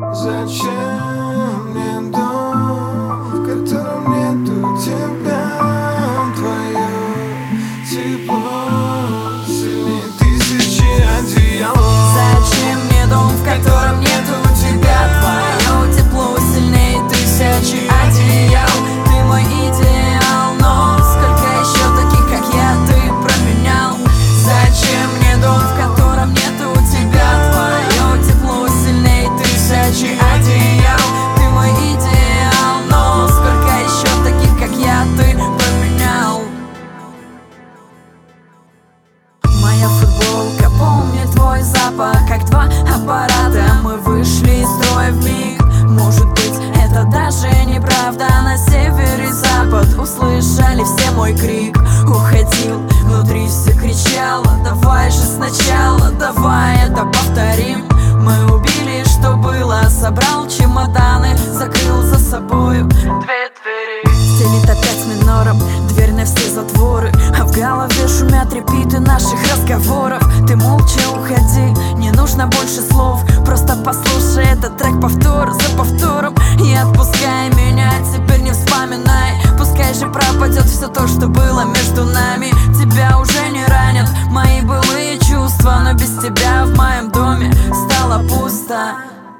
Зачем мне дом, в котором нету тебя? Твое тепло сильнее тысячи одеял. Зачем мне дом, в котором нету тебя? Твое тепло сильнее тысячи одеял. Ты мой идеал, но сколько еще таких, как я, ты променял? Зачем мне дом, в котором нету тебя? Твое тепло сильнее тысячи одеял. Ты мой идеал, но сколько еще таких, как я, ты променял? Моя футболка помнит твой запах, как два аппарата. Мы вышли из строя вмиг. Может быть, это даже неправда. На север и запад услышали все мой крик. Уходил, внутри все кричало: давай же сначала, давай это повторим. Мы убили, что было, собрал чемоданы, закрыл за собою две двери. Стелит опять минором, дверь на все затворы, а в голове шумят репиты наших разговоров. Ты молча уходи, не нужно больше слов, просто послушай этот трек повтор за повтором. И отпускай меня, теперь не вспоминай. Пускай же пропадет все то, что было между нами. Тебя уже не ранят мои былые чувства, но без тебя в моем доме стало пусто.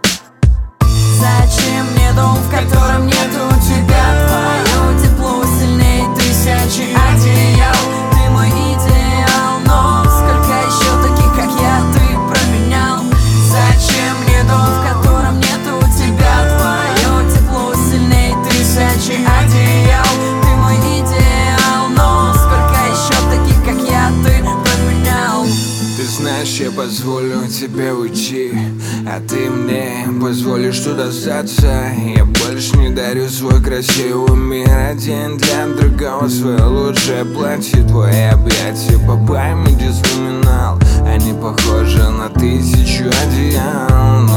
Зачем мне дом, в котором нету тебя? Твое тепло сильнее тысячи одеял. Ты мой идеал, но сколько еще таких, как я, ты променял? Зачем мне дом, в котором нету тебя? Твое тепло сильнее тысячи одеял. Ты мой идеал, но сколько еще таких, как я, ты променял? Ты знаешь, я позволю тебе уйти, а ты мне позволишь туда остаться. Я больше не дарю свой красивый мир, один для другого свое лучшее платье. Твои объятия по памяти вспоминал, они похожи на тысячу одеял.